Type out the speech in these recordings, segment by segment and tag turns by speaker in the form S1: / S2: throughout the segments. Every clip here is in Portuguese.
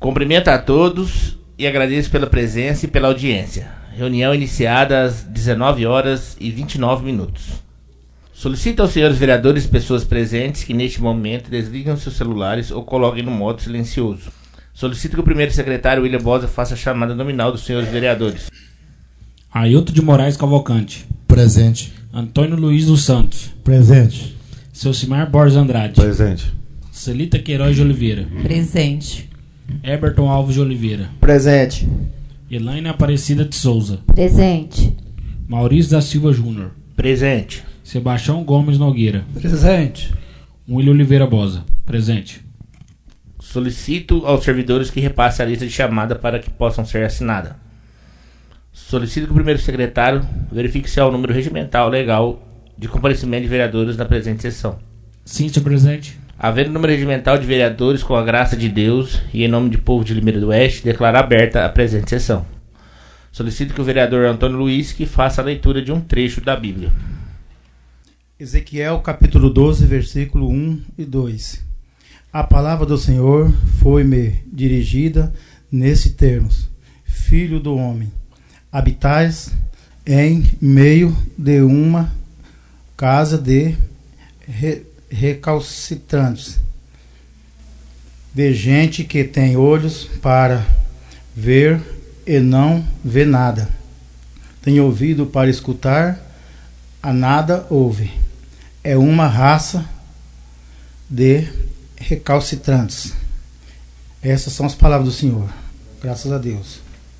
S1: Cumprimento a todos e agradeço pela presença e pela audiência. Reunião iniciada às 19 horas e 29 minutos. Solicito aos senhores vereadores e pessoas presentes que neste momento desliguem seus celulares ou coloquem no modo silencioso. Solicito que o primeiro secretário, William Bosa, faça a chamada nominal dos senhores vereadores.
S2: Ailton de Moraes Cavalcante.
S3: Presente.
S2: Antônio Luiz dos Santos.
S3: Presente.
S2: Selcimar Borges Andrade.
S4: Presente.
S2: Celita Queiroz de Oliveira.
S5: Presente.
S2: Eberton Alves de Oliveira.
S6: Presente.
S2: Elaine Aparecida de Souza.
S5: Presente.
S2: Maurício da Silva Júnior.
S1: Presente.
S2: Sebastião Gomes Nogueira.
S6: Presente.
S2: William Oliveira Bosa. Presente.
S1: Solicito aos servidores que repassem a lista de chamada para que possam ser assinada. Solicito que o primeiro secretário verifique se há o número regimental legal de comparecimento de vereadores na presente sessão.
S2: Sim, senhor presidente.
S1: Havendo número regimental de vereadores, com a graça de Deus e em nome do povo de Limeira do Oeste, declaro aberta a presente sessão. Solicito que o vereador Antônio Luiz que faça a leitura de um trecho da Bíblia.
S3: Ezequiel capítulo 12, versículo 1 e 2. A palavra do Senhor foi-me dirigida nesses termos: Filho do homem, habitais em meio de uma casa de recalcitrantes, de gente que tem olhos para ver e não vê nada, tem ouvido para escutar, a nada ouve. É uma raça de recalcitrantes. Essas são as palavras do Senhor. Graças a Deus.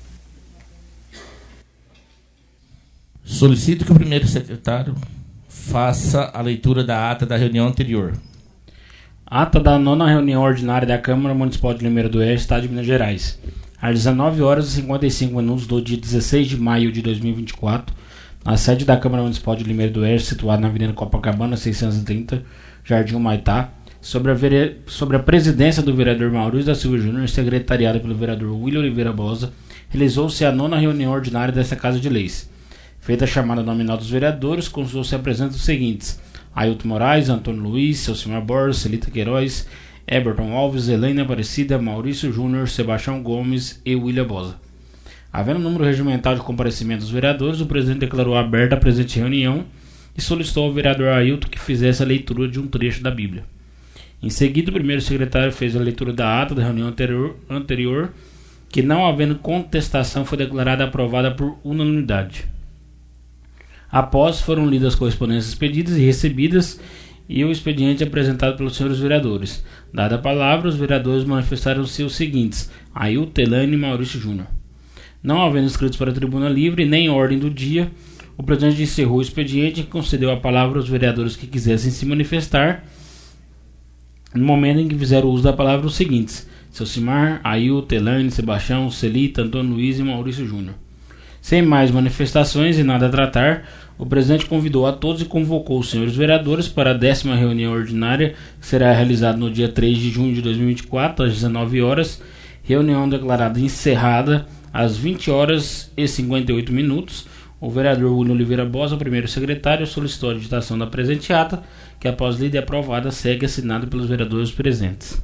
S1: Solicito que o primeiro secretário faça a leitura da ata da reunião anterior.
S2: Ata da 9ª reunião ordinária da Câmara Municipal de Limeira do Oeste, Estado de Minas Gerais. Às 19 horas e 55 minutos do dia 16 de maio de 2024, na sede da Câmara Municipal de Limeira do Oeste, situada na Avenida Copacabana 630, Jardim Humaitá, sobre a presidência do vereador Maurício da Silva Júnior, secretariada pelo vereador William Oliveira Bosa, realizou-se a 9ª reunião ordinária desta Casa de Leis. Feita a chamada nominal dos vereadores, consultou-se a presença dos seguintes: Ailton Moraes, Antônio Luiz, Selcimar Borges, Celita Queiroz, Eberton Alves, Elaine Aparecida, Maurício Júnior, Sebastião Gomes e William Bosa. Havendo número regimental de comparecimento dos vereadores, o presidente declarou aberta a presente reunião e solicitou ao vereador Ailton que fizesse a leitura de um trecho da Bíblia. Em seguida, o primeiro secretário fez a leitura da ata da reunião anterior, que, não havendo contestação, foi declarada aprovada por unanimidade. Após, foram lidas as correspondências pedidas e recebidas e o expediente apresentado pelos senhores vereadores. Dada a palavra, os vereadores manifestaram-se os seguintes: Ailton, Elaine e Maurício Júnior. Não havendo inscritos para a tribuna livre nem ordem do dia, o presidente encerrou o expediente e concedeu a palavra aos vereadores que quisessem se manifestar, no momento em que fizeram uso da palavra os seguintes: Selcimar, Ailton, Elaine, Sebastião, Celita, Antônio Luiz e Maurício Júnior. Sem mais manifestações e nada a tratar, o presidente convidou a todos e convocou os senhores vereadores para a 10ª reunião ordinária, que será realizada no dia 3 de junho de 2024, às 19 horas, reunião declarada encerrada às 20 horas e 58 minutos. O vereador William Oliveira Bosa, o primeiro secretário, solicitou a digitação da presente ata, que após lida e aprovada, segue assinada pelos vereadores presentes.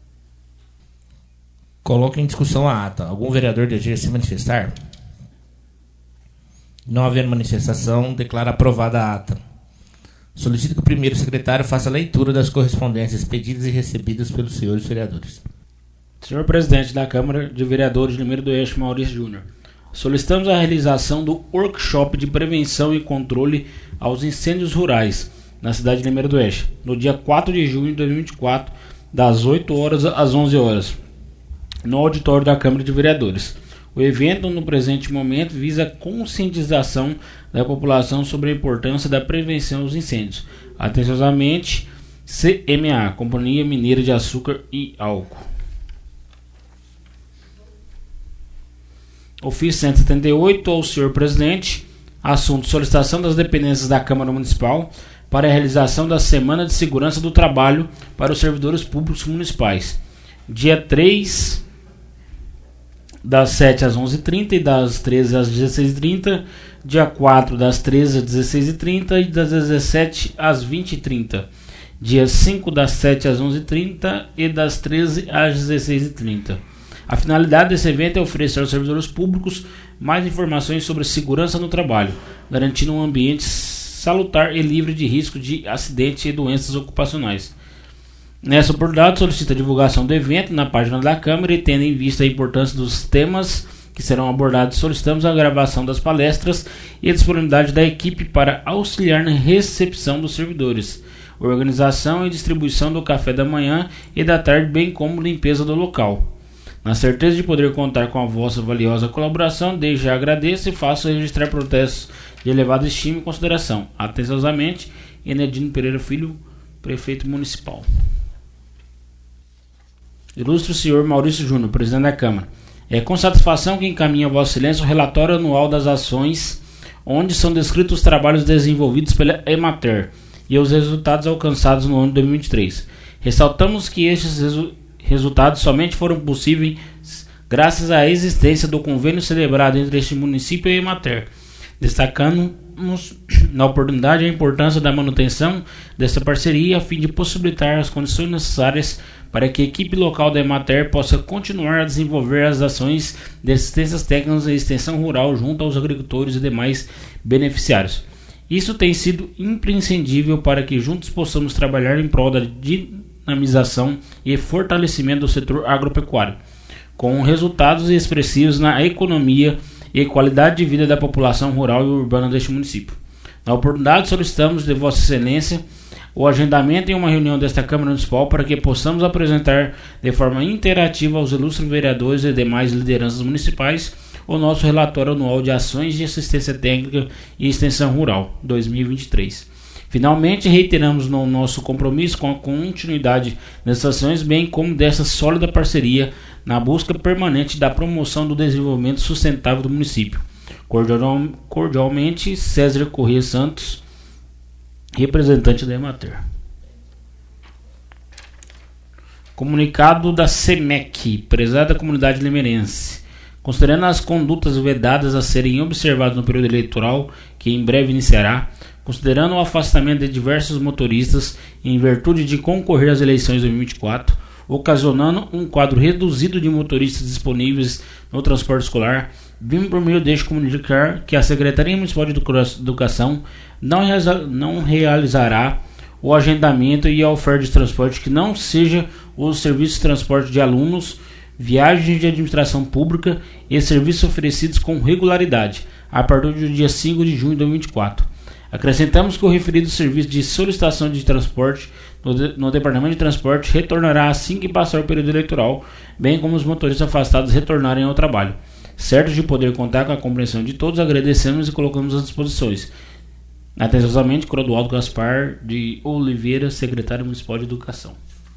S1: Coloque em discussão a ata. Algum vereador deseja se manifestar? Não havendo manifestação, declara aprovada a ata. Solicito que o primeiro secretário faça a leitura das correspondências pedidas e recebidas pelos senhores vereadores.
S2: Senhor presidente da Câmara de Vereadores de Limeira do Oeste, Maurício Júnior, solicitamos a realização do workshop de prevenção e controle aos incêndios rurais na cidade de Limeira do Oeste, no dia 4 de junho de 2024, das 8 horas às 11 horas, no auditório da Câmara de Vereadores. O evento, no presente momento, visa a conscientização da população sobre a importância da prevenção dos incêndios. Atenciosamente, CMA, Companhia Mineira de Açúcar e Álcool. Ofício 178 ao senhor presidente. Assunto: solicitação das dependências da Câmara Municipal para a realização da Semana de Segurança do Trabalho para os servidores públicos municipais. Dia 3, das 7 às 11h30 e das 13 às 16h30. Dia 4, das 13 às 16h30 e das 17 às 20h30. Dia 5, das 7 às 11h30 e das 13 às 16h30. A finalidade desse evento é oferecer aos servidores públicos mais informações sobre segurança no trabalho, garantindo um ambiente salutar e livre de risco de acidentes e doenças ocupacionais. Nessa oportunidade, solicita a divulgação do evento na página da Câmara e, tendo em vista a importância dos temas que serão abordados, solicitamos a gravação das palestras e a disponibilidade da equipe para auxiliar na recepção dos servidores, organização e distribuição do café da manhã e da tarde, bem como limpeza do local. Na certeza de poder contar com a vossa valiosa colaboração, desde já agradeço e faço registrar protestos de elevada estima e consideração. Atenciosamente, Enedino Pereira Filho, Prefeito Municipal. Ilustre senhor Maurício Júnior, Presidente da Câmara. É com satisfação que encaminho a Vossa Excelência o relatório anual das ações, onde são descritos os trabalhos desenvolvidos pela Emater e os resultados alcançados no ano de 2023. Ressaltamos que estes resultados somente foram possíveis graças à existência do convênio celebrado entre este município e a Emater, destacando-nos na oportunidade a importância da manutenção dessa parceria a fim de possibilitar as condições necessárias para que a equipe local da Emater possa continuar a desenvolver as ações de assistências técnicas e extensão rural junto aos agricultores e demais beneficiários. Isso tem sido imprescindível para que juntos possamos trabalhar em prol da dinamização e fortalecimento do setor agropecuário, com resultados expressivos na economia e qualidade de vida da população rural e urbana deste município. Na oportunidade, solicitamos de Vossa Excelência o agendamento em uma reunião desta Câmara Municipal para que possamos apresentar de forma interativa aos ilustres vereadores e demais lideranças municipais o nosso relatório anual de ações de assistência técnica e extensão rural 2023. Finalmente, reiteramos no nosso compromisso com a continuidade dessas ações, bem como dessa sólida parceria na busca permanente da promoção do desenvolvimento sustentável do município. Cordialmente, César Corrêa Santos, representante da Emater. Comunicado da SEMEC, prezada comunidade limerense. Considerando as condutas vedadas a serem observadas no período eleitoral, que em breve iniciará, considerando o afastamento de diversos motoristas em virtude de concorrer às eleições de 2024, ocasionando um quadro reduzido de motoristas disponíveis no transporte escolar, vim por meio deste comunicar que a Secretaria Municipal de Educação não realizará o agendamento e a oferta de transporte que não seja os serviços de transporte de alunos, viagens de administração pública e serviços oferecidos com regularidade, a partir do dia 5 de junho de 2024. Acrescentamos que o referido serviço de solicitação de transporte no Departamento de Transporte retornará assim que passar o período eleitoral, bem como os motoristas afastados retornarem ao trabalho. Certos de poder contar com a compreensão de todos, agradecemos e colocamos às disposições. Atenciosamente, Clodoaldo Gaspar de Oliveira, Secretário Municipal de Educação.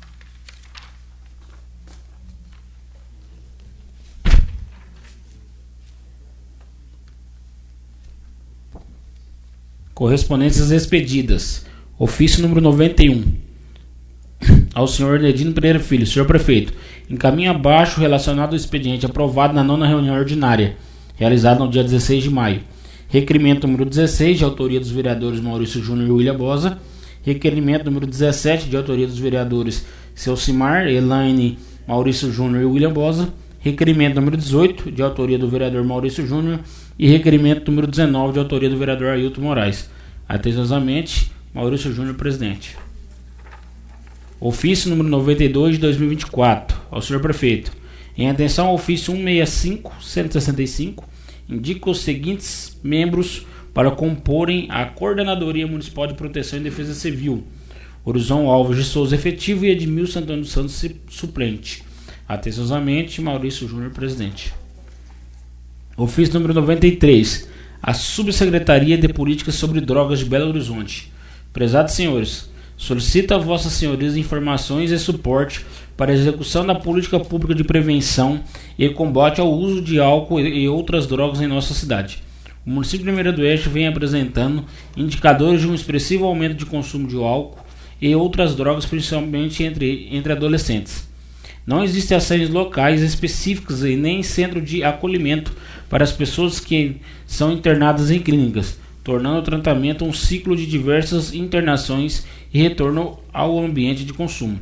S2: Correspondências expedidas. Ofício número 91. Ao senhor Enedino Pereira Filho, senhor prefeito, encaminha abaixo relacionado ao expediente aprovado na 9ª reunião ordinária, realizada no dia 16 de maio. Requerimento número 16, de autoria dos vereadores Maurício Júnior e William Bosa. Requerimento número 17, de autoria dos vereadores Celcimar, Elaine, Maurício Júnior e William Bosa. Requerimento número 18, de autoria do vereador Maurício Júnior. E requerimento número 19, de autoria do vereador Ailton Moraes. Atenciosamente, Maurício Júnior, presidente. Ofício número 92 de 2024, ao senhor prefeito. Em atenção ao ofício 165-165, indica os seguintes membros para comporem a Coordenadoria Municipal de Proteção e Defesa Civil: Horizon Alves de Souza, efetivo, e Edmilson Antônio Santos, suplente. Atenciosamente, Maurício Júnior, presidente. Ofício número 93, a Subsecretaria de Políticas sobre Drogas de Belo Horizonte. Prezados senhores, solicito a vossas senhorias informações e suporte para a execução da política pública de prevenção e combate ao uso de álcool e outras drogas em nossa cidade. O município de Limeira do Oeste vem apresentando indicadores de um expressivo aumento de consumo de álcool e outras drogas, principalmente entre adolescentes. Não existem ações locais específicas e nem centro de acolhimento para as pessoas que são internadas em clínicas, tornando o tratamento um ciclo de diversas internações e retorno ao ambiente de consumo.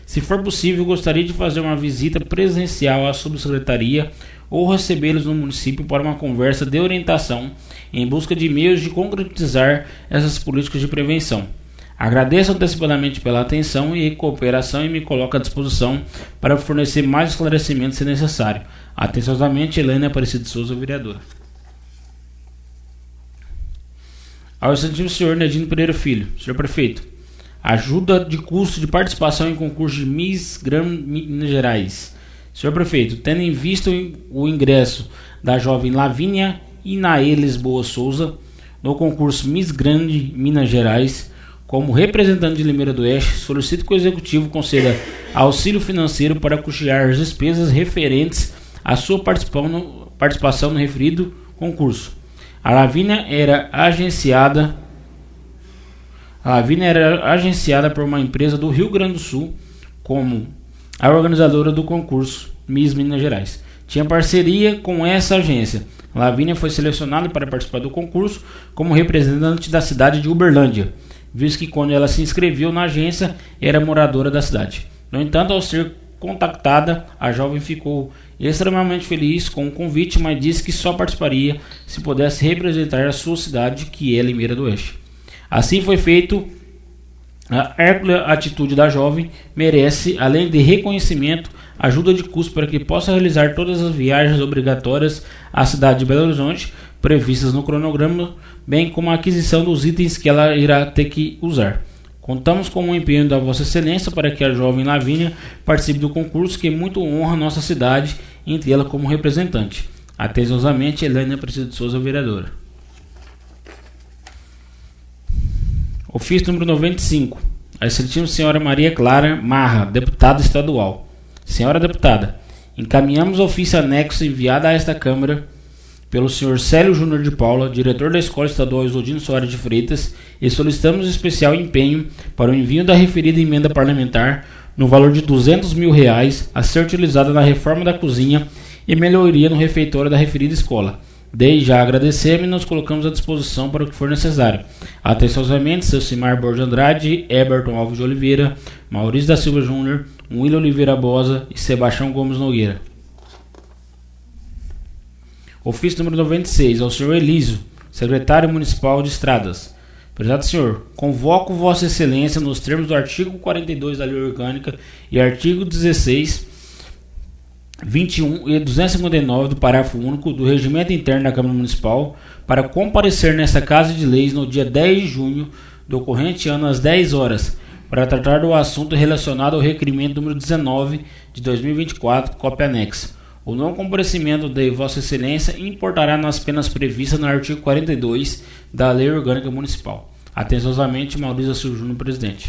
S2: Se for possível, gostaria de fazer uma visita presencial à subsecretaria ou recebê-los no município para uma conversa de orientação em busca de meios de concretizar essas políticas de prevenção. Agradeço antecipadamente pela atenção e cooperação e me coloco à disposição para fornecer mais esclarecimentos se necessário. Atenciosamente, Helena Aparecida de Souza, vereadora. Ao excelentíssimo senhor Nedino Pereira Filho, senhor prefeito, ajuda de custo de participação em concurso de Miss Grand Minas Gerais. Senhor prefeito, tendo em vista o ingresso da jovem Lavínia Inaê Lisboa Souza no concurso Miss Grand Minas Gerais, como representante de Limeira do Oeste, solicito que o executivo conceda auxílio financeiro para custear as despesas referentes à sua participação no referido concurso. A Lavínia era agenciada por uma empresa do Rio Grande do Sul como a organizadora do concurso Miss Minas Gerais. Tinha parceria com essa agência. Lavínia foi selecionada para participar do concurso como representante da cidade de Uberlândia, visto que quando ela se inscreveu na agência era moradora da cidade. No entanto, ao ser contactada, a jovem ficou extremamente feliz com o convite, mas disse que só participaria se pudesse representar a sua cidade, que é Limeira do Oeste. Assim foi feito. A hércula atitude da jovem merece, além de reconhecimento, ajuda de custo para que possa realizar todas as viagens obrigatórias à cidade de Belo Horizonte previstas no cronograma, bem como a aquisição dos itens que ela irá ter que usar. Contamos com o empenho da Vossa Excelência para que a jovem Lavínia participe do concurso, que muito honra nossa cidade em tê-la como representante. Atenciosamente, Helena Aparecida de Souza, vereadora. Ofício número 95. A excelentíssima senhora Maria Clara Marra, deputada estadual. Senhora deputada, encaminhamos ofício anexo enviado a esta Câmara pelo senhor Célio Júnior de Paula, diretor da Escola Estadual Isolino Soares de Freitas, e solicitamos especial empenho para o envio da referida emenda parlamentar no valor de R$200 mil a ser utilizada na reforma da cozinha e melhoria no refeitório da referida escola. Desde já agradecemos e nos colocamos à disposição para o que for necessário. Atenciosamente, seu Simar Borges Andrade, Eberton Alves de Oliveira, Maurício da Silva Júnior, William Oliveira Bosa e Sebastião Gomes Nogueira. Ofício número 96, ao senhor Elísio, secretário municipal de Estradas. Prezado senhor, convoco Vossa Excelência nos termos do artigo 42 da Lei Orgânica e artigo 16, 21 e 259 do parágrafo único do Regimento Interno da Câmara Municipal para comparecer nesta Casa de Leis no dia 10 de junho do corrente ano às 10 horas para tratar do assunto relacionado ao requerimento número 19 de 2024, cópia anexa. O não comparecimento de Vossa Excelência importará nas penas previstas no artigo 42 da Lei Orgânica Municipal. Atenciosamente, Maurício Silva Júnior, presidente.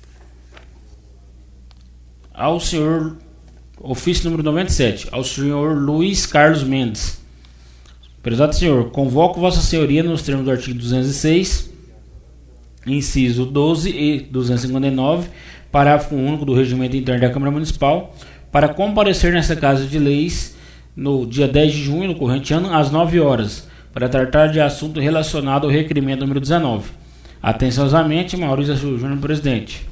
S2: Ao senhor, ofício número 97, ao senhor Luiz Carlos Mendes. Prezado senhor, convoco Vossa Senhoria nos termos do artigo 206, inciso 12 e 259, parágrafo único do Regimento Interno da Câmara Municipal, para comparecer nesta Casa de Leis no dia 10 de junho do corrente ano às 9 horas, para tratar de assunto relacionado ao requerimento número 19. Atenciosamente, Maurício Júnior, presidente.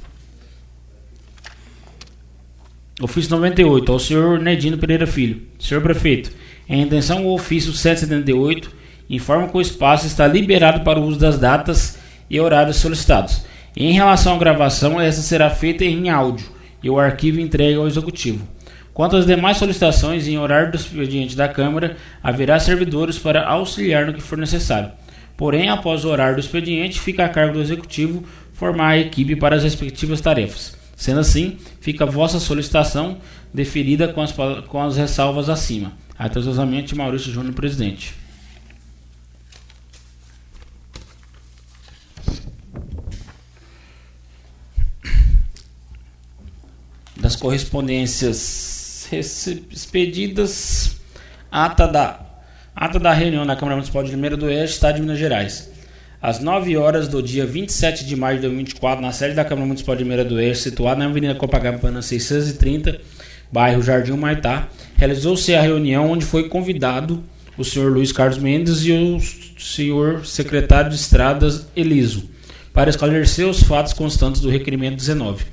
S2: Ofício 98, ao senhor Nedino Pereira Filho. Senhor prefeito, em intenção ao ofício 778, informa que o espaço está liberado para o uso das datas e horários solicitados. Em relação à gravação, essa será feita em áudio e o arquivo entregue ao Executivo. Quanto às demais solicitações em horário do expediente da Câmara, haverá servidores para auxiliar no que for necessário. Porém, após o horário do expediente, fica a cargo do Executivo formar a equipe para as respectivas tarefas. Sendo assim, fica a vossa solicitação deferida com as ressalvas acima. Atenciosamente, Maurício Júnior, presidente. Das correspondências expedidas, ata da reunião da Câmara Municipal de Limeira do Oeste, Estado de Minas Gerais. Às 9 horas do dia 27 de maio de 2024, na sede da Câmara Municipal de Limeira do Oeste, situada na Avenida Copacabana 630, bairro Jardim Humaitá, realizou-se a reunião onde foi convidado o senhor Luiz Carlos Mendes e o senhor secretário de Estradas, Eliso, para esclarecer os fatos constantes do requerimento 19.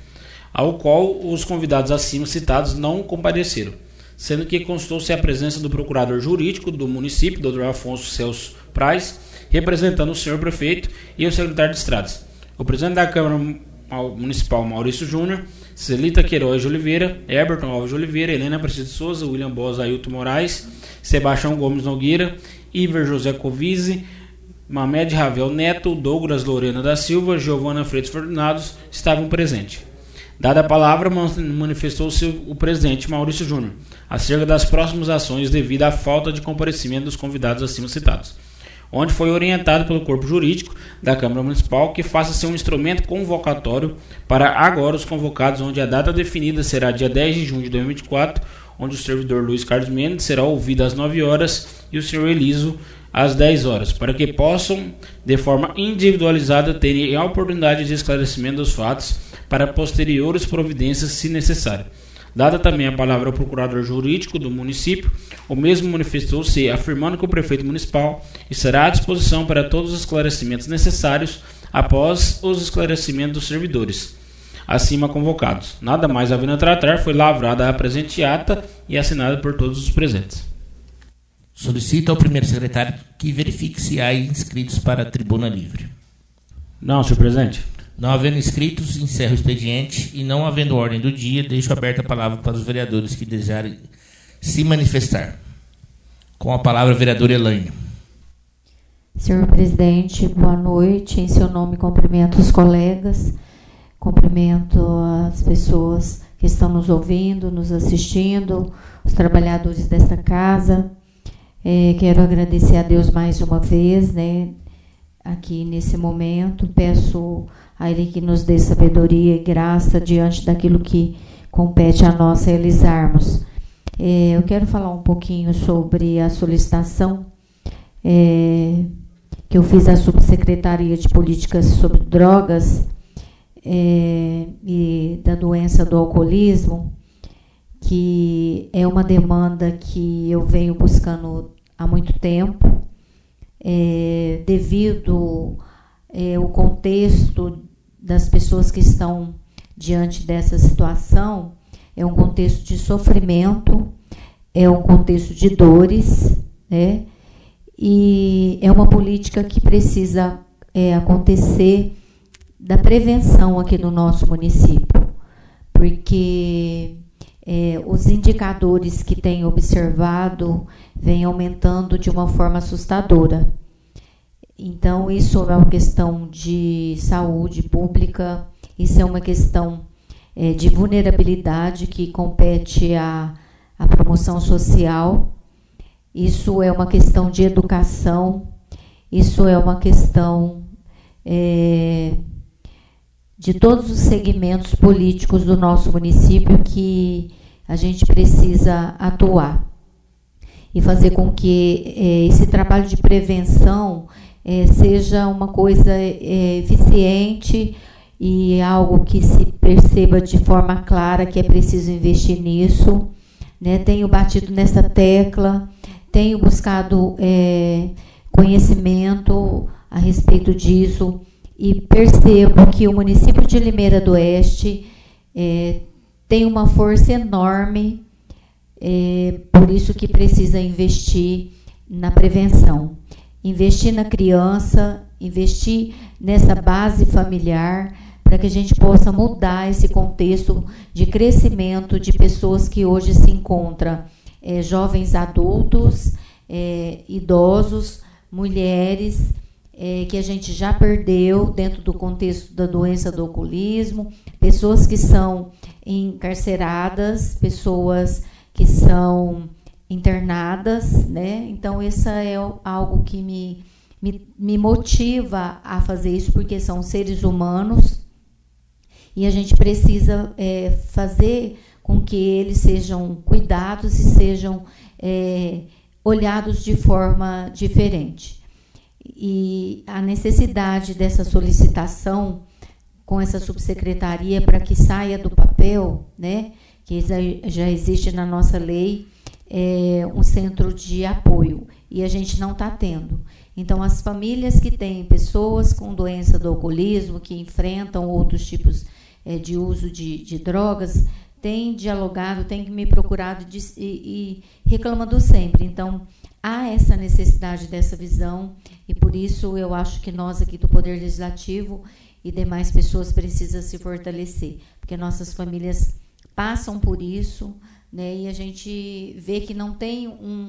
S2: ao qual os convidados acima citados não compareceram, sendo que constou-se a presença do procurador jurídico do município, Dr. Afonso Celso Praz, representando o senhor prefeito e o secretário de Estradas, o presidente da Câmara Municipal, Maurício Júnior, Celita Queiroz de Oliveira, Herberton Alves de Oliveira, Helena Aparecida de Souza, William Bosa, Ailton Moraes, Sebastião Gomes Nogueira, Iver José Covise, Mamed Ravel Neto, Douglas Lorena da Silva, Giovana Freitas Fortunados estavam presentes. Dada a palavra, manifestou-se o presidente Maurício Júnior acerca das próximas ações devido à falta de comparecimento dos convidados acima citados, onde foi orientado pelo corpo jurídico da Câmara Municipal que faça-se um instrumento convocatório para agora os convocados, onde a data definida será dia 10 de junho de 2024, onde o servidor Luiz Carlos Mendes será ouvido às 9 horas e o senhor Eliso às 10 horas, para que possam, de forma individualizada, terem a oportunidade de esclarecimento dos fatos para posteriores providências, se necessário. Dada também a palavra ao procurador jurídico do município, o mesmo manifestou-se afirmando que o prefeito municipal estará à disposição para todos os esclarecimentos necessários após os esclarecimentos dos servidores acima convocados. Nada mais havendo a tratar, foi lavrada a presente ata e assinada por todos os presentes.
S1: Solicito ao primeiro secretário que verifique se há inscritos para a tribuna livre.
S2: Não, senhor presidente.
S1: Não havendo inscritos, encerro o expediente e, não havendo ordem do dia, deixo aberta a palavra para os vereadores que desejarem se manifestar. Com a palavra, a vereadora Elaine.
S5: Senhor presidente, boa noite. Em seu nome, cumprimento os colegas, cumprimento as pessoas que estão nos ouvindo, nos assistindo, os trabalhadores desta casa. Quero agradecer a Deus mais uma vez, aqui nesse momento. Peço a Ele que nos dê sabedoria e graça diante daquilo que compete a nós realizarmos. Eu quero falar um pouquinho sobre a solicitação que eu fiz à Subsecretaria de Políticas sobre Drogas e da doença do alcoolismo, que é uma demanda que eu venho buscando há muito tempo, devido ao contexto das pessoas que estão diante dessa situação. É um contexto de sofrimento, é um contexto de dores, e é uma política que precisa acontecer da prevenção aqui no nosso município, porque os indicadores que tenho observado vêm aumentando de uma forma assustadora. Então, isso é uma questão de saúde pública, isso é uma questão de vulnerabilidade que compete à promoção social, isso é uma questão de educação, isso é uma questão de todos os segmentos políticos do nosso município que a gente precisa atuar e fazer com que esse trabalho de prevenção seja uma coisa eficiente e algo que se perceba de forma clara que é preciso investir nisso. Tenho batido nessa tecla, tenho buscado conhecimento a respeito disso e percebo que o município de Limeira do Oeste tem uma força enorme, por isso que precisa investir na prevenção, investir na criança, investir nessa base familiar, para que a gente possa mudar esse contexto de crescimento de pessoas que hoje se encontram, jovens adultos, idosos, mulheres, que a gente já perdeu dentro do contexto da doença do alcoolismo, pessoas que são encarceradas, pessoas que são internadas, Então, isso é algo que me motiva a fazer isso, porque são seres humanos e a gente precisa fazer com que eles sejam cuidados e sejam olhados de forma diferente. E a necessidade dessa solicitação com essa subsecretaria para que saia do papel, que já existe na nossa lei, um centro de apoio, e a gente não está tendo. Então, as famílias que têm pessoas com doença do alcoolismo, que enfrentam outros tipos de uso de drogas, tem dialogado, tem me procurado e reclamando sempre. Então, há essa necessidade dessa visão, e por isso eu acho que nós aqui do Poder Legislativo e demais pessoas precisam se fortalecer, porque nossas famílias passam por isso, né, e a gente vê que não tem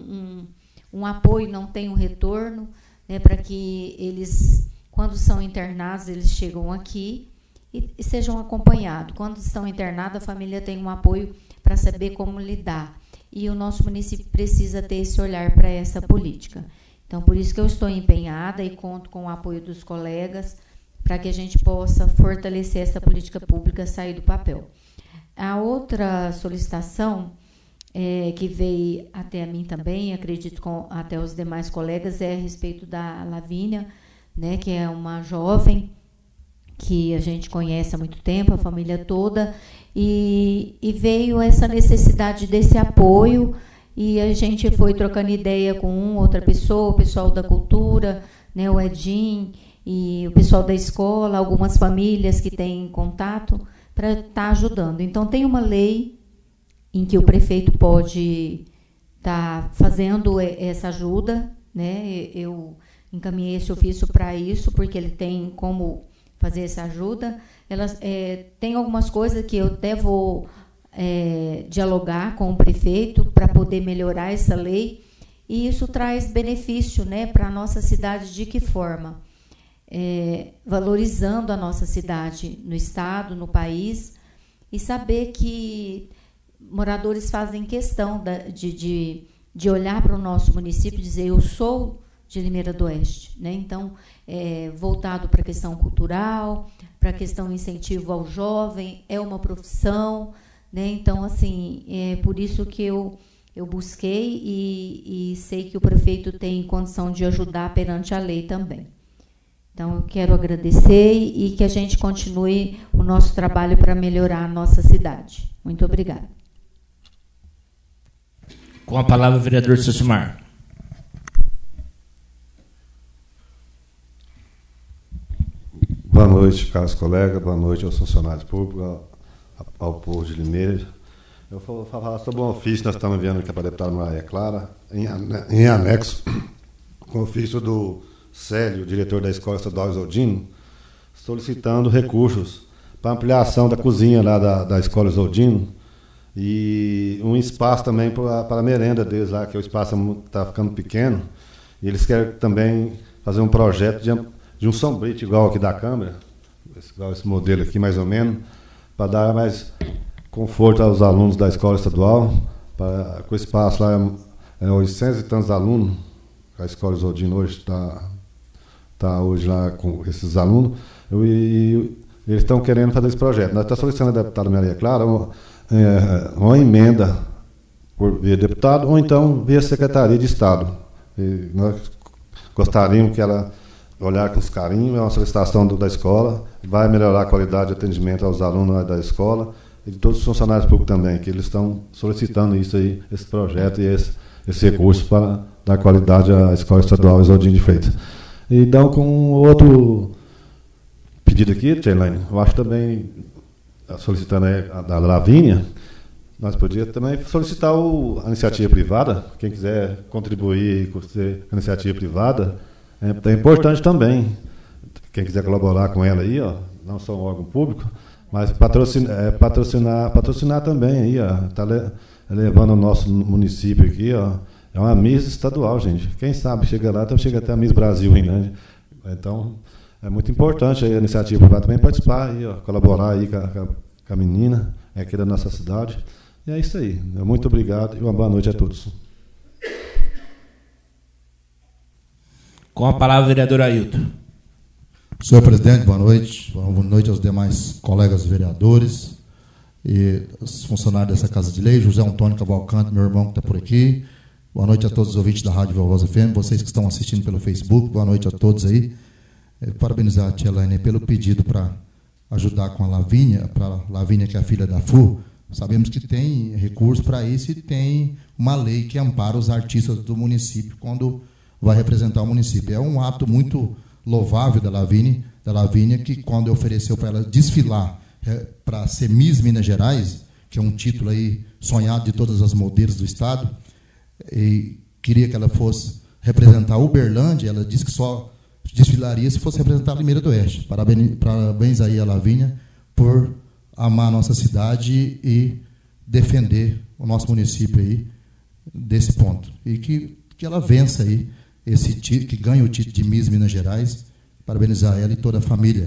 S5: um apoio, não tem um retorno, né, para que eles, quando são internados, eles chegam aqui e sejam acompanhados. Quando estão internados, a família tem um apoio para saber como lidar. E o nosso município precisa ter esse olhar para essa política. Então, por isso que eu estou empenhada e conto com o apoio dos colegas para que a gente possa fortalecer essa política pública, sair do papel. A outra solicitação que veio até a mim também, acredito até os demais colegas, é a respeito da Lavínia, né, que é uma jovem que a gente conhece há muito tempo, a família toda, e veio essa necessidade desse apoio, e a gente foi trocando ideia com outra pessoa, o pessoal da cultura, né, o Edinho, e o pessoal da escola, algumas famílias que têm contato, para estar ajudando. Então, tem uma lei em que o prefeito pode estar fazendo essa ajuda, né? Eu encaminhei esse ofício para isso, porque ele tem como fazer essa ajuda. Tem algumas coisas que eu até vou dialogar com o prefeito para poder melhorar essa lei, e isso traz benefício, né, para a nossa cidade. De que forma? Valorizando a nossa cidade no estado, no país, e saber que moradores fazem questão de olhar para o nosso município e dizer: eu sou de Limeira do Oeste, né? Então, voltado para a questão cultural, para a questão incentivo ao jovem, é uma profissão, né? Então, assim, é por isso que eu busquei e sei que o prefeito tem condição de ajudar perante a lei também. Então, eu quero agradecer e que a gente continue o nosso trabalho para melhorar a nossa cidade. Muito obrigada.
S1: Com a palavra, o vereador Cecimar.
S4: Boa noite, caros colegas, boa noite aos funcionários públicos, ao povo de Limeira. Eu vou falar sobre um ofício que nós estamos vendo aqui para a deputada Maria Clara, em anexo, com o ofício do Célio, diretor da Escola Estadual Isoldino, solicitando recursos para ampliação da cozinha lá da Escola Isoldino e um espaço também para a merenda deles lá, que o espaço está ficando pequeno, e eles querem também fazer um projeto de um sombrite igual aqui da Câmara, igual esse modelo aqui mais ou menos, para dar mais conforto aos alunos da Escola Estadual, com o espaço lá, 800 e tantos alunos, a Escola Isoldino hoje está hoje lá com esses alunos, e eles estão querendo fazer esse projeto. Nós estamos solicitando a deputada Maria Clara uma emenda por via deputado, ou então via Secretaria de Estado. E nós gostaríamos que ela olhar com os carinhos, é uma solicitação da escola, vai melhorar a qualidade de atendimento aos alunos da escola e de todos os funcionários públicos também, que eles estão solicitando isso aí, esse projeto e esse recurso para dar qualidade à Escola Estadual Isoldino de Freitas. E então, com outro pedido aqui, Tchailane, eu acho também, solicitando a da Lavínia, nós podíamos também solicitar a iniciativa privada, quem quiser contribuir com a iniciativa privada, é importante também, quem quiser colaborar com ela aí, não só um órgão público, mas patrocinar também aí, está levando o nosso município aqui, é uma Miss estadual, gente. Quem sabe chega lá, então chega até a Miss Brasil ainda. Então, é muito importante a iniciativa privada também participar aí, colaborar aí com a menina aqui da nossa cidade. E é isso aí. Muito obrigado e uma boa noite a todos.
S1: Com a palavra, o vereador Ailton.
S6: Senhor presidente, boa noite. Boa noite aos demais colegas vereadores e os funcionários dessa Casa de Lei. José Antônio Cavalcante, meu irmão que está por aqui. Boa noite a todos os ouvintes da Rádio Voz FM, vocês que estão assistindo pelo Facebook. Boa noite a todos aí. Parabenizar a tia Elaine pelo pedido para ajudar com a Lavínia, que é a filha da FU. Sabemos que tem recurso para isso e tem uma lei que ampara os artistas do município quando vai representar o município. É um ato muito louvável da Lavínia, que quando ofereceu para ela desfilar para ser Miss Minas Gerais, que é um título aí sonhado de todas as modelos do estado, e queria que ela fosse representar Uberlândia. Ela disse que só desfilaria se fosse representar a Limeira do Oeste. Parabéns aí a Lavínia por amar a nossa cidade e defender o nosso município aí desse ponto. E que ela vença aí esse título, que ganhe o título de Miss Minas Gerais. Parabenizar ela e toda a família.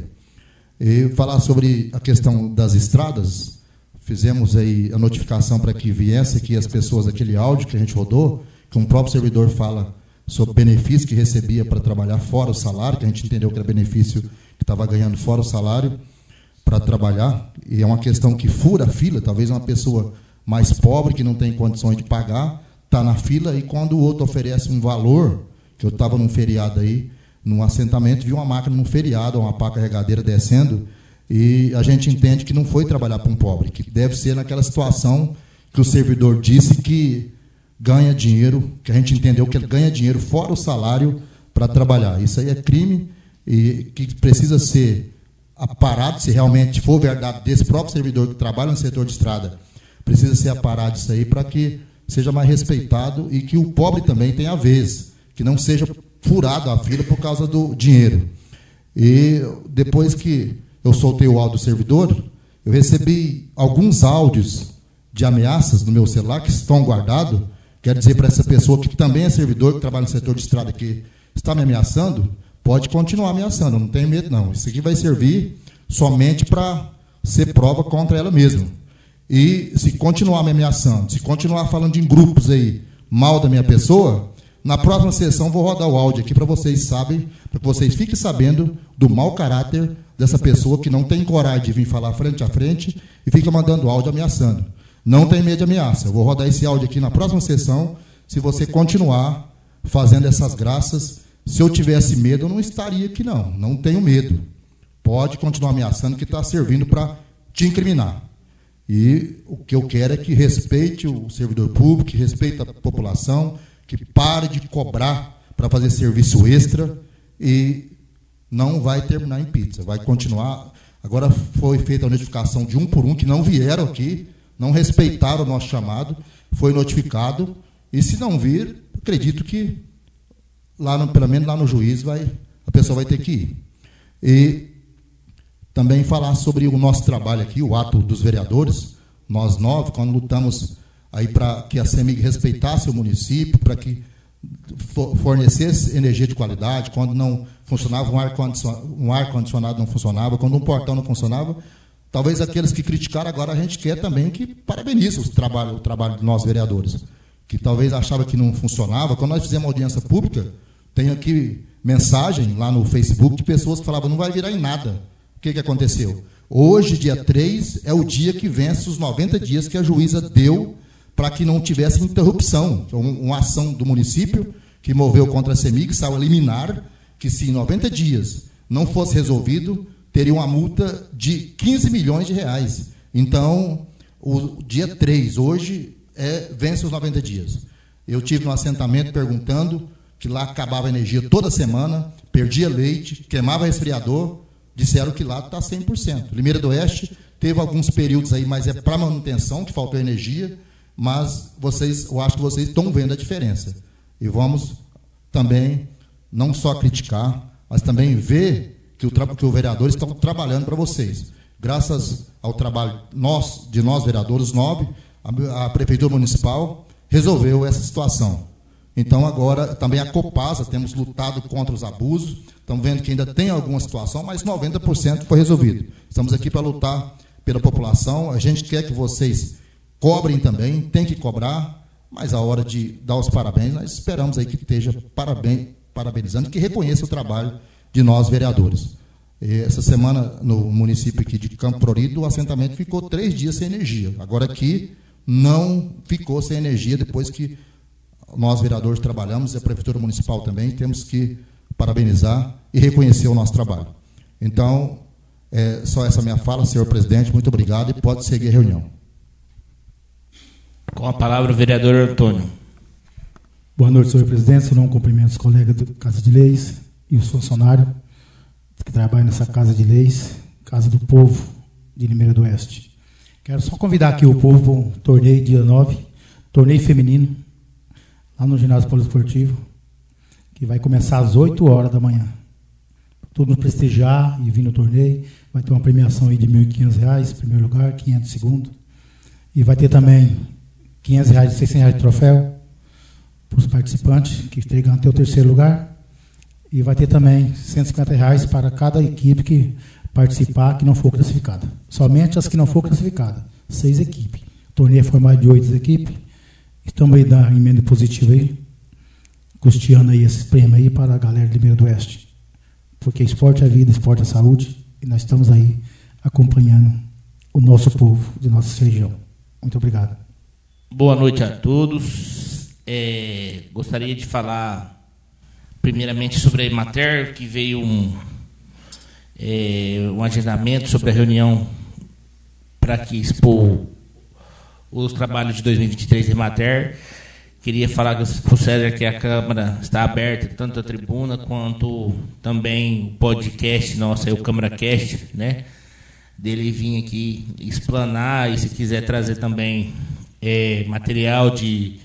S6: E falar sobre a questão das estradas. Fizemos aí a notificação para que viesse aqui as pessoas, aquele áudio que a gente rodou, que um próprio servidor fala sobre o benefício que recebia para trabalhar fora o salário, que a gente entendeu que era benefício que estava ganhando fora o salário para trabalhar, e é uma questão que fura a fila. Talvez uma pessoa mais pobre, que não tem condições de pagar, está na fila, e quando o outro oferece um valor, que eu estava num feriado aí, num assentamento, vi uma máquina num feriado, uma pá carregadeira descendo, e a gente entende que não foi trabalhar para um pobre, que deve ser naquela situação que o servidor disse que ganha dinheiro, que a gente entendeu que ele ganha dinheiro fora o salário para trabalhar. Isso aí é crime e que precisa ser aparado, se realmente for verdade desse próprio servidor que trabalha no setor de estrada, precisa ser aparado isso aí para que seja mais respeitado e que o pobre também tenha a vez, que não seja furado a fila por causa do dinheiro. E depois que eu soltei o áudio do servidor, eu recebi alguns áudios de ameaças no meu celular que estão guardados. Quero dizer para essa pessoa que também é servidor, que trabalha no setor de estrada, que está me ameaçando, pode continuar ameaçando, não tenho medo não. Isso aqui vai servir somente para ser prova contra ela mesma. E se continuar me ameaçando, se continuar falando em grupos aí mal da minha pessoa, na próxima sessão vou rodar o áudio aqui para vocês sabem, para que vocês fiquem sabendo do mau caráter dessa pessoa que não tem coragem de vir falar frente a frente e fica mandando áudio ameaçando. Não tem medo de ameaça. Eu vou rodar esse áudio aqui na próxima sessão. Se você continuar fazendo essas graças, se eu tivesse medo, eu não estaria aqui não. Não tenho medo. Pode continuar ameaçando, que está servindo para te incriminar. E o que eu quero é que respeite o servidor público, que respeite a população, que pare de cobrar para fazer serviço extra e não vai terminar em pizza, vai continuar. Agora foi feita a notificação de um por um que não vieram aqui, não respeitaram o nosso chamado, foi notificado, e se não vir, acredito que pelo menos lá no juiz a pessoa vai ter que ir. E também falar sobre o nosso trabalho aqui, o ato dos vereadores, nós 9, quando lutamos aí para que a CEMIG respeitasse o município, para que fornecesse energia de qualidade, quando não funcionava um ar-condicionado não funcionava, quando um portão não funcionava. Talvez aqueles que criticaram, agora a gente quer também que parabenize o trabalho de nós vereadores, que talvez achava que não funcionava. Quando nós fizemos audiência pública, tem aqui mensagem lá no Facebook de pessoas que falavam, não vai virar em nada. O que aconteceu? Hoje, dia 3, é o dia que vence os 90 dias que a juíza deu para que não tivesse interrupção. Uma ação do município que moveu contra a CEMIG, saiu a liminar, que se em 90 dias não fosse resolvido, teria uma multa de 15 milhões de reais. Então, o dia 3, hoje, vence os 90 dias. Eu tive no assentamento perguntando que lá acabava a energia toda semana, perdia leite, queimava resfriador, disseram que lá está 100%. Limeira do Oeste teve alguns períodos aí, mas é para manutenção, que faltou energia, mas eu acho que vocês estão vendo a diferença. E vamos também, não só criticar, mas também ver que os vereadores estão trabalhando para vocês. Graças ao trabalho de nós vereadores 9, a Prefeitura Municipal resolveu essa situação. Então, agora, também a Copasa, temos lutado contra os abusos, estamos vendo que ainda tem alguma situação, mas 90% foi resolvido. Estamos aqui para lutar pela população, a gente quer que vocês cobrem também, tem que cobrar, mas a hora de dar os parabéns, nós esperamos aí que esteja parabenizando, que reconheça o trabalho de nós vereadores. E essa semana, no município aqui de Campo Florido, o assentamento ficou 3 dias sem energia. Agora aqui não ficou sem energia, depois que nós vereadores trabalhamos, e a Prefeitura Municipal também, temos que parabenizar e reconhecer o nosso trabalho. Então, só essa minha fala, senhor presidente, muito obrigado, e pode seguir a reunião.
S1: Com a palavra o vereador Antônio.
S3: Boa noite, senhor presidente. Eu não cumprimento os colegas da Casa de Leis e os funcionários que trabalham nessa Casa de Leis, Casa do Povo, de Limeira do Oeste. Quero só convidar aqui o povo para um torneio dia 9, torneio feminino, lá no ginásio poliesportivo, que vai começar às 8 horas da manhã. Todo mundo prestigiar e vir no torneio. Vai ter uma premiação aí de R$ 1.500, primeiro lugar, 500 segundo. E vai ter também R$ 500 e R$ 600 de troféu para os participantes que chegam até o terceiro lugar. E vai ter também R$ 150 para cada equipe que participar que não for classificada. Somente as que não for classificadas. 6 equipes. O torneio é formado de 8 equipes. Estamos aí da emenda positiva aí, custeando aí esses prêmios aí para a galera de Limeira do Oeste. Porque esporte é vida, esporte é saúde, e nós estamos aí acompanhando o nosso povo de nossa região. Muito obrigado.
S1: Boa noite a todos. Gostaria de falar primeiramente sobre a Emater, que veio um agendamento sobre a reunião para que expor os trabalhos de 2023 da Emater. Queria falar para o César que a Câmara está aberta, tanto a tribuna quanto também o podcast nosso, o CâmaraCast, né? Dele vir aqui explanar e se quiser trazer também material de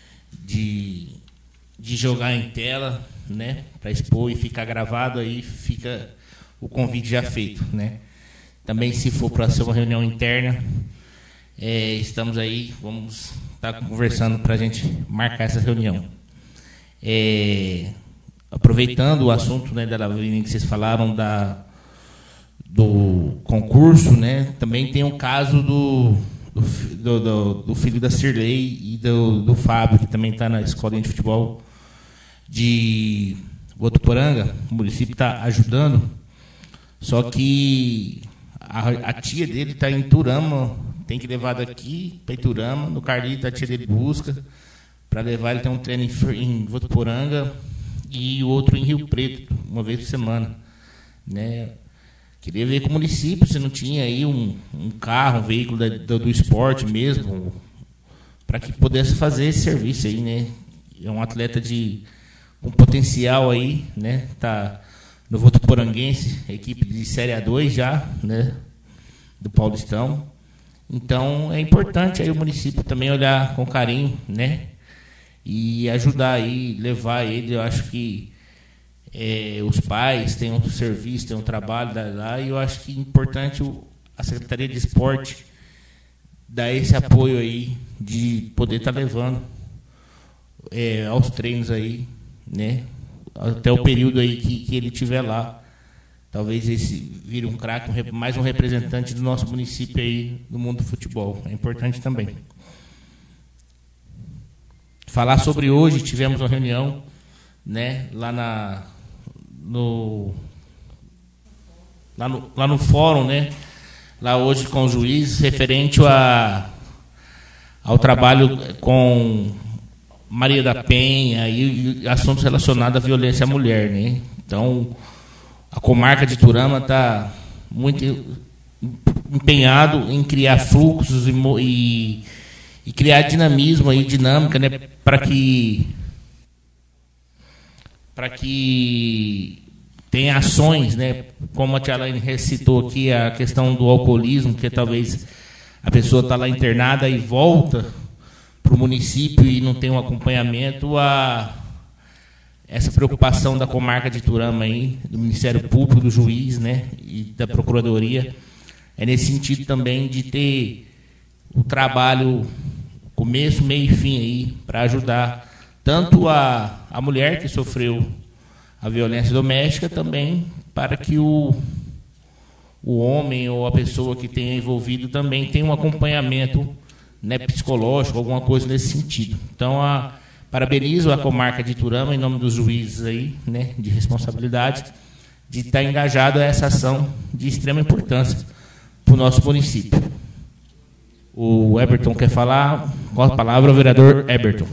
S1: jogar em tela, né? Para expor e ficar gravado, aí fica o convite já feito, né? Também se for para ser uma reunião interna, estamos aí, vamos estar conversando para a gente marcar essa reunião. Aproveitando o assunto, né, que vocês falaram do concurso, né, também tem o caso do filho da Cirlei e do Fábio, que também está na escolinha de futebol de Votuporanga. O município está ajudando, só que a tia dele está em Turama. Tem que levar daqui para Iturama, no Carlito a tia dele busca, para levar. Ele tem um treino em Votuporanga e o outro em Rio Preto, uma vez por semana, né? Queria ver com o município se não tinha aí um carro, um veículo do esporte mesmo, para que pudesse fazer esse serviço aí, né? É um atleta com potencial aí, né? Tá no Votuporanguense, equipe de Série A2 já, né? Do Paulistão. Então, é importante aí o município também olhar com carinho, né? E ajudar aí, levar ele. Eu acho que os pais têm um serviço, têm um trabalho lá, e eu acho que é importante a Secretaria de Esporte dar esse apoio aí, de poder estar levando aos treinos aí, né? Até o período aí que ele estiver lá. Talvez esse vire um craque, mais um representante do nosso município aí no mundo do futebol. É importante também. Falar sobre hoje, tivemos uma reunião, né, lá no fórum, né, lá hoje com os juízes, referente ao trabalho com Maria da Penha e assuntos relacionados à violência à mulher, né? Então, a comarca de Iturama está muito empenhado em criar fluxos e criar dinamismo aí, dinâmica, né, para que tenha ações, né, como a tia Laine recitou aqui, a questão do alcoolismo, que talvez a pessoa está lá internada e volta para o município e não tem um acompanhamento, essa preocupação da comarca de Iturama aí, do Ministério Público, do juiz, né, e da Procuradoria, é nesse sentido também de ter o trabalho começo, meio e fim aí, para ajudar tanto a mulher que sofreu a violência doméstica, também para que o homem ou a pessoa que tenha envolvido também tenha um acompanhamento, né, psicológico, alguma coisa nesse sentido. Então, parabenizo a comarca de Iturama, em nome dos juízes aí, né, de responsabilidade, de estar engajado a essa ação de extrema importância para o nosso município. O Eberton quer falar. Com a palavra, o vereador Eberton.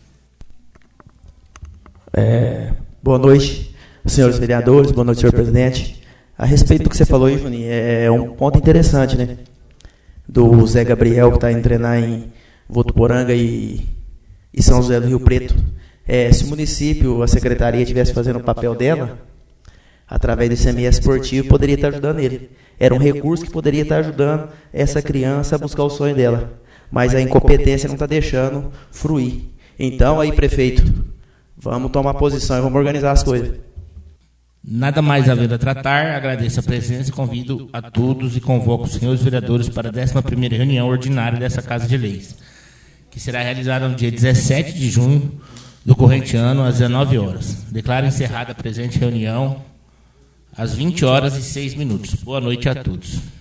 S7: Boa noite, senhores vereadores, boa noite, senhor presidente. A respeito do que você falou, Ivani, é um ponto interessante, né? Do Zé Gabriel, que está indo treinar em Votuporanga e São José do Rio Preto. Se o município, a secretaria, estivesse fazendo o papel dela, através desse ICMS esportivo, poderia estar ajudando ele. Era um recurso que poderia estar ajudando essa criança a buscar o sonho dela. Mas a incompetência não está deixando fruir. Então, aí, prefeito, vamos tomar posição e vamos organizar as coisas.
S1: Nada mais havendo a tratar, agradeço a presença e convido a todos e convoco os senhores vereadores para a 11ª reunião ordinária dessa Casa de Leis, que será realizada no dia 17 de junho do corrente ano, às 19 horas. Declaro encerrada a presente reunião às 20 horas e 6 minutos. Boa noite a todos.